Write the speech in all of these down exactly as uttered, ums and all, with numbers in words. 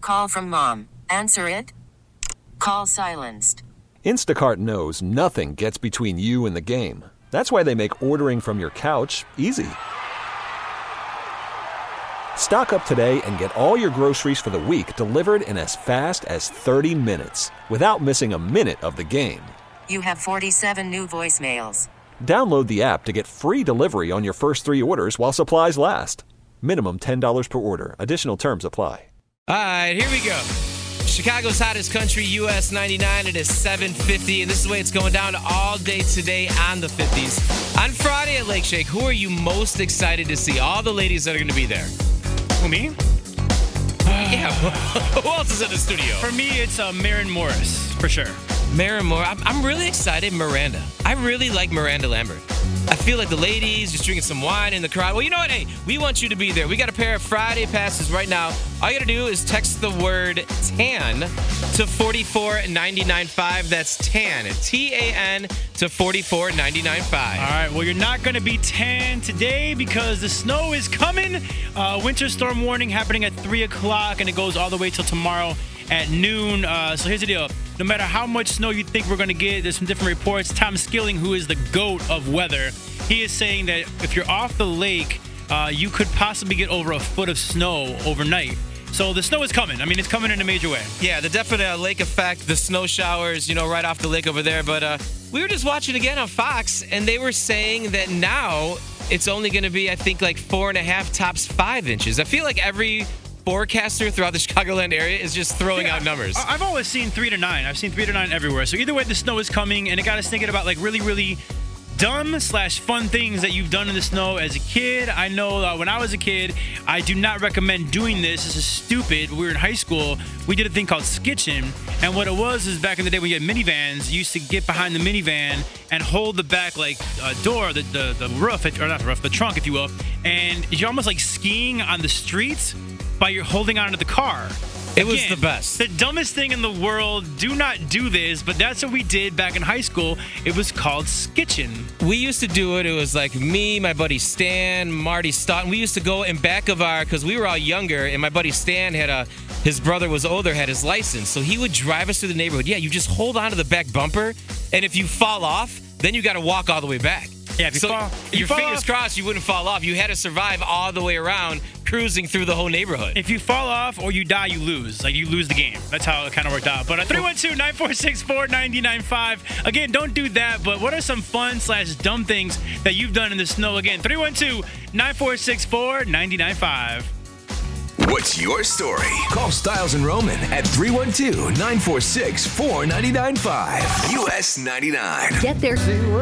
call from mom. Answer it. Call silenced. Instacart knows nothing gets between you and the game. That's why they make ordering from your couch easy. Stock up today and get all your groceries for the week delivered in as fast as thirty minutes without missing a minute of the game. You have forty-seven new voicemails. Download the app to get free delivery on your first three orders while supplies last. Minimum ten dollars per order. Additional terms apply. All right, here we go. Chicago's hottest country, U S ninety-nine. It is seven fifty, and this is the way it's going down all day today on the fifties. On Friday at Lake Shake, who are you most excited to see? All the ladies that are going to be there. Who, me? Yeah, who else is in the studio? For me, it's uh, Maren Morris, for sure. Maren Morris. I'm, I'm really excited, Miranda. I really like Miranda Lambert. I feel like the ladies just drinking some wine in the crowd. Well, you know what? Hey, we want you to be there. We got a pair of Friday passes right now. All you got to do is text the word TAN to four four nine nine five. That's TAN, T A N, to four four nine nine five. All right, well, you're not going to be tan today because the snow is coming. Uh, winter storm warning happening at three o'clock, and it goes all the way till tomorrow at noon. Uh, so here's the deal. No matter how much snow you think we're going to get, there's some different reports. Tom Skilling, who is the GOAT of weather, he is saying that if you're off the lake, uh, you could possibly get over a foot of snow overnight. So the snow is coming. I mean, it's coming in a major way. Yeah, the definite uh, lake effect, the snow showers, you know, right off the lake over there. But uh, we were just watching again on Fox, and they were saying that now it's only going to be, I think, like four and a half, tops five inches. I feel like every forecaster throughout the Chicagoland area is just throwing yeah, out numbers. I, I've always seen three to nine. I've seen three to nine everywhere. So either way, the snow is coming, and it got us thinking about like really, really dumb slash fun things that you've done in the snow as a kid. I know uh, when I was a kid, I do not recommend doing this. This is stupid. We were in high school. We did a thing called skitching, and what it was is back in the day when you had minivans, you used to get behind the minivan and hold the back like uh, door, the, the the roof, or not the roof, the trunk, if you will, and you're almost like skiing on the streets by you're holding onto the car. It was Again, the best. The dumbest thing in the world. Do not do this, but that's what we did back in high school. It was called skitching. We used to do it. It was like me, my buddy Stan, Marty Stoughton. We used to go in back of our, because we were all younger, and my buddy Stan had a, his brother was older, had his license. So he would drive us through the neighborhood. Yeah, you just hold on to the back bumper, and if you fall off, then you got to walk all the way back. Yeah, if you so fall, if your you fall fingers off, crossed, you wouldn't fall off. You had to survive all the way around, cruising through the whole neighborhood. If you fall off or you die, you lose. Like, you lose the game. That's how it kind of worked out. But uh, three one two, nine four six, four nine nine five. Again, don't do that. But what are some fun slash dumb things that you've done in the snow? Again, three one two, nine four six, four nine nine five. What's your story? Call Styles and Roman at three one two, nine four six, four nine nine five. U S ninety-nine. Get there.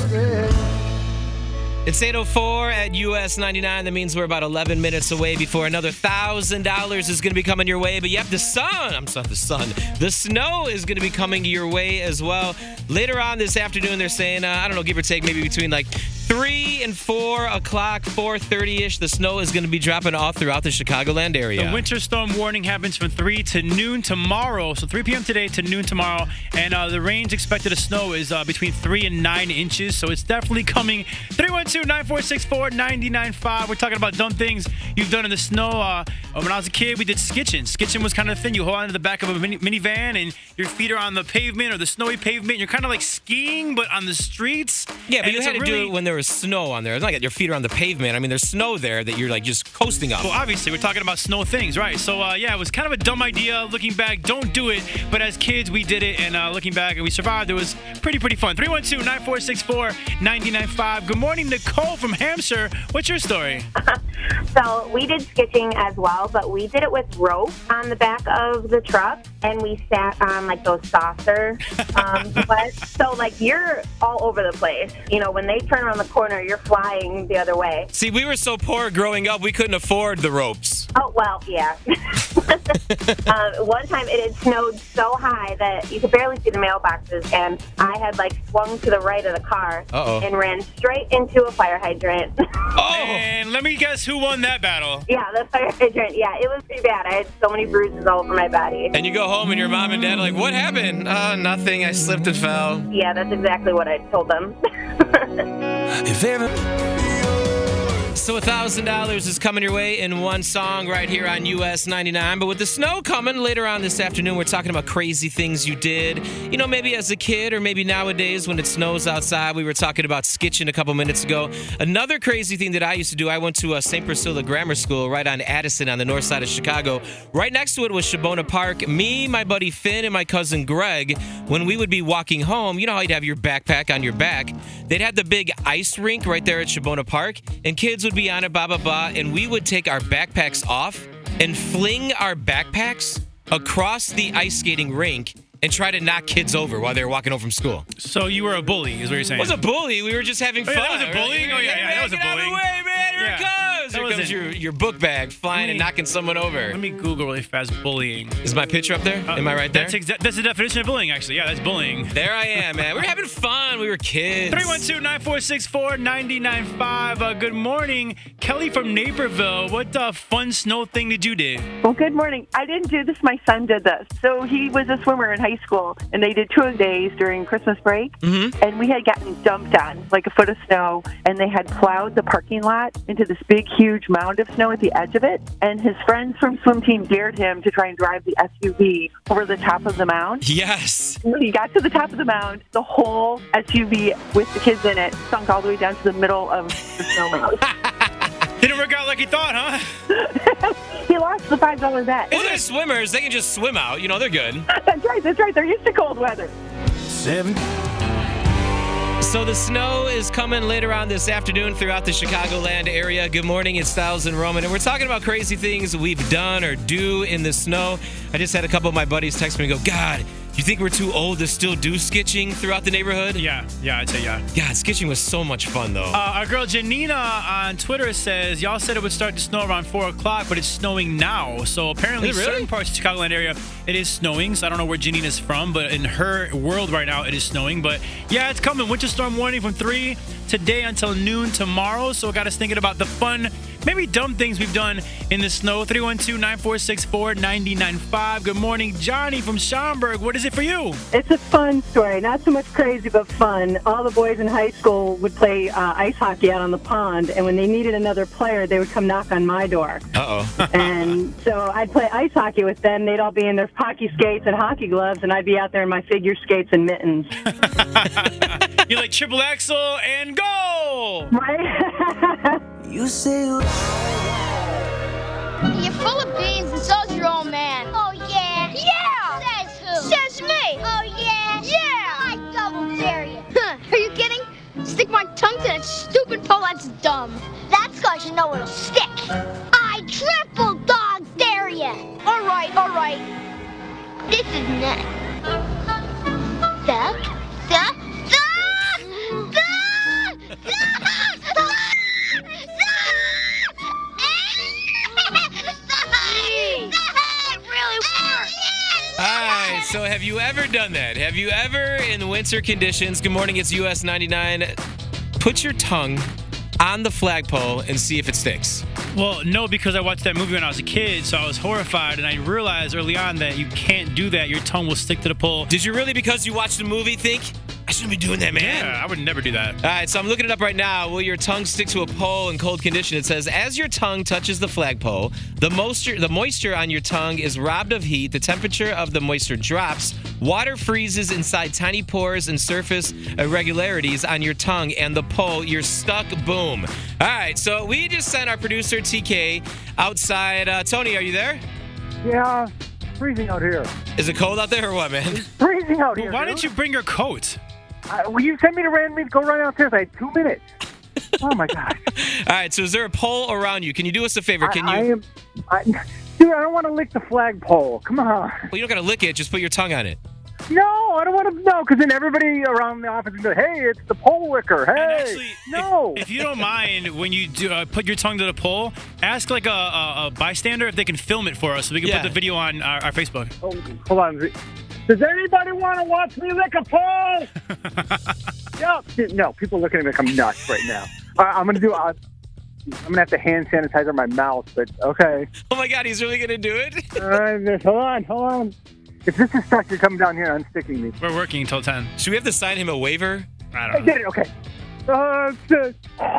It's eight oh four at U S ninety-nine. That means we're about eleven minutes away before another one thousand dollars is going to be coming your way. But yep, the sun, I'm sorry, the sun, the snow is going to be coming your way as well. Later on this afternoon, they're saying, uh, I don't know, give or take, maybe between like three and four o'clock, four thirty-ish, the snow is going to be dropping off throughout the Chicagoland area. The winter storm warning happens from three to noon tomorrow. So three p.m. today to noon tomorrow. And uh, the range expected of snow is uh, between three and nine inches. So it's definitely coming. three one two, nine four six, four nine nine five. We're talking about dumb things you've done in the snow. Uh, when I was a kid, we did skitching. Skitching was kind of the thing. You hold on to the back of a mini- minivan and your feet are on the pavement or the snowy pavement. And you're kind of like skiing, but on the streets. Yeah, but and you had to really, do it when there was snow on there. It's not like your feet are on the pavement. I mean, there's snow there that you're like just coasting up. Well, obviously, we're talking about snow things, right? So, uh, yeah, it was kind of a dumb idea. Looking back, don't do it. But as kids, we did it. And uh, looking back, and we survived. It was pretty, pretty fun. three one two, nine four six, four nine nine five. Good morning, Nicole from Hampshire. What's your story? So we did skitching as well, but we did it with rope on the back of the truck, and we sat on like those saucer um, sleds. So like you're all over the place. You know, when they turn around the corner, you're flying the other way. See, we were so poor growing up, we couldn't afford the ropes. Oh, well, yeah. uh, one time it had snowed so high that you could barely see the mailboxes, and I had like swung to the right of the car Uh-oh. and ran straight into a fire hydrant. Oh! And let me guess who won that battle. Yeah, the fire hydrant. Yeah, it was pretty bad. I had so many bruises all over my body. And you go home and your mom and dad are like, what happened? Oh, nothing. I slipped and fell. Yeah, that's exactly what I told them. If ever So one thousand dollars is coming your way in one song right here on U S ninety-nine. But with the snow coming later on this afternoon, we're talking about crazy things you did. You know, maybe as a kid or maybe nowadays when it snows outside. We were talking about skitching a couple minutes ago. Another crazy thing that I used to do, I went to a Saint Priscilla Grammar School right on Addison on the north side of Chicago. Right next to it was Shabona Park. Me, my buddy Finn, and my cousin Greg, when we would be walking home, you know how you'd have your backpack on your back? They'd have the big ice rink right there at Shabona Park, and kids would be on it, blah, blah, blah, and we would take our backpacks off and fling our backpacks across the ice skating rink and try to knock kids over while they were walking home from school. So you were a bully, is what you're saying? I was a bully. We were just having Oh, fun. yeah, that was a bullying? Oh, yeah, yeah, that was a Get out of the bullying. way, man. Here Yeah. it comes. That Here comes wasn't- your, your book bag flying Let and me- knocking someone over. Let me Google really fast bullying. Is my picture up there? Am I right there? That's, exa- that's the definition of bullying, actually. Yeah, that's bullying. There I am, man. We were having fun. We were kids. three one two, nine four six, four nine nine five. Uh, good morning. Kelly from Naperville. What uh, fun snow thing did you do? Well, good morning. I didn't do this. My son did this. So he was a swimmer in high school, and they did two days during Christmas break. Mm-hmm. And we had gotten dumped on, like a foot of snow, and they had plowed the parking lot into this big, huge mound of snow at the edge of it. And his friends from swim team dared him to try and drive the S U V over the top of the mound. Yes. When he got to the top of the mound, the whole S U V with the kids in it sunk all the way down to the middle of the snow mound. Didn't work out like you thought, huh? He lost the five dollar bet. Well, they're swimmers. They can just swim out. You know, they're good. That's right. That's right. They're used to cold weather. Seven. So the snow is coming later on this afternoon throughout the Chicagoland area. Good morning, it's Styles and Roman, and we're talking about crazy things we've done or do in the snow. I just had a couple of my buddies text me and go, God, you think we're too old to still do skitching throughout the neighborhood? Yeah, yeah, I'd say yeah. God, skitching was so much fun, though. Uh, our girl Janina on Twitter says, y'all said it would start to snow around four o'clock, but it's snowing now. So apparently Is it really? certain parts of the Chicagoland area, it is snowing. So I don't know where Janina's from, but in her world right now, it is snowing. But yeah, it's coming. Winter storm warning from three today until noon tomorrow. So it got us thinking about the fun, maybe dumb things we've done in the snow. three one two, nine four six, four nine nine five. Good morning, Johnny from Schaumburg. What is it for you? It's a fun story, not so much crazy, but fun. All the boys in high school would play uh, ice hockey out on the pond, and when they needed another player, they would come knock on my door. Uh-oh. And so I'd play ice hockey with them. They'd all be in their hockey skates and hockey gloves, and I'd be out there in my figure skates and mittens. You're like triple axel and goal! Right? You say you're full of beans and so's your old man. Oh, yeah? Yeah! Says who? Says me! Oh, yeah? Yeah! I double dare you. Huh, are you kidding? Stick my tongue to that stupid pole, that's dumb. That's cause you know it'll stick. I triple dog dare you. All right, all right. This is next. Duck, duck, duck, duck, duck, All right, so have you ever done that? Have you ever, in winter conditions, good morning, it's U S ninety-nine, put your tongue on the flagpole and see if it sticks? Well, no, because I watched that movie when I was a kid, so I was horrified, and I realized early on that you can't do that. Your tongue will stick to the pole. Did you really, because you watched the movie, think, I shouldn't be doing that, man? Yeah, I would never do that. All right, so I'm looking it up right now. Will your tongue stick to a pole in cold condition? It says, as your tongue touches the flagpole, the moisture, the moisture on your tongue is robbed of heat. The temperature of the moisture drops. Water freezes inside tiny pores and surface irregularities on your tongue and the pole. You're stuck. Boom. All right, so we just sent our producer, T K, outside. Uh, Tony, are you there? Yeah, freezing out here. Is it cold out there or what, man? Freezing out Well, here. why dude. didn't you bring your coat? Uh, will you send me to randomly go run downstairs? I had two minutes. Oh my gosh. All right, so is there a pole around you? Can you do us a favor? Can you? I, I am, I, dude, I don't want to lick the flagpole. Come on. Well, you don't got to lick it. Just put your tongue on it. No, I don't want to. No, because then everybody around the office is going, hey, it's the pole licker. Hey. And actually, no. If, if you don't mind, when you do uh, put your tongue to the pole, ask like a, a, a bystander if they can film it for us so we can Yeah. put the video on our, our Facebook. Oh, hold on. Does anybody want to watch me lick a pole? No, no, people are looking at me like I'm nuts right now. All right, I'm going to do uh, I'm going to have to hand sanitizer my mouth, but okay. Oh, my God, he's really going to do it? All right, just, hold on, hold on. If this is stuck, you're coming down here and unsticking me. We're working until ten. Should we have to sign him a waiver? I I don't know. did it, okay. Uh, it's, uh,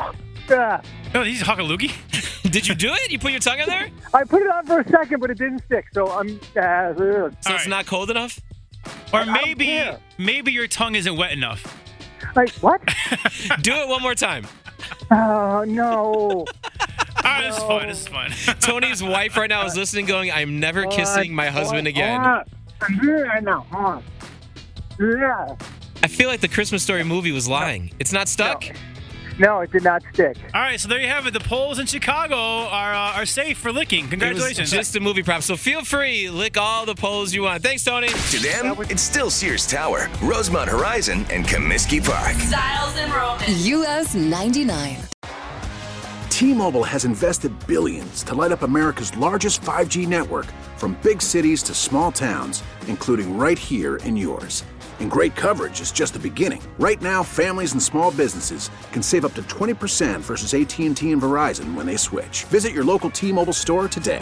Yeah. Oh, he's Hockaloogie? Did you do it? You put your tongue in there? I put it on for a second, but it didn't stick. So I'm. Uh, So All it's right. not cold enough? Or I don't maybe care. maybe your tongue isn't wet enough. like what? Do it one more time. Oh no. All right, this is fun. This is fun. Tony's wife right now is listening, going, "I'm never kissing my husband again." Yeah, no. uh, Yeah. I feel like the Christmas Story movie was lying. It's not stuck? No, it did not stick. All right, so there you have it. The polls in Chicago are uh, are safe for licking. It was Congratulations. just a movie prop, so feel free, lick all the poles you want. Thanks, Tony. To them, it's still Sears Tower, Rosemont Horizon, and Comiskey Park. Styles and Roman. U S ninety-nine. T-Mobile has invested billions to light up America's largest five G network, from big cities to small towns, including right here in yours. And great coverage is just the beginning. Right now, families and small businesses can save up to twenty percent versus A T and T and Verizon when they switch. Visit your local T-Mobile store today.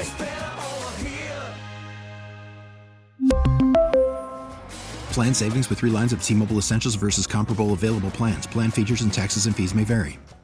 Plan savings with three lines of T-Mobile Essentials versus comparable available plans. Plan features and taxes and fees may vary.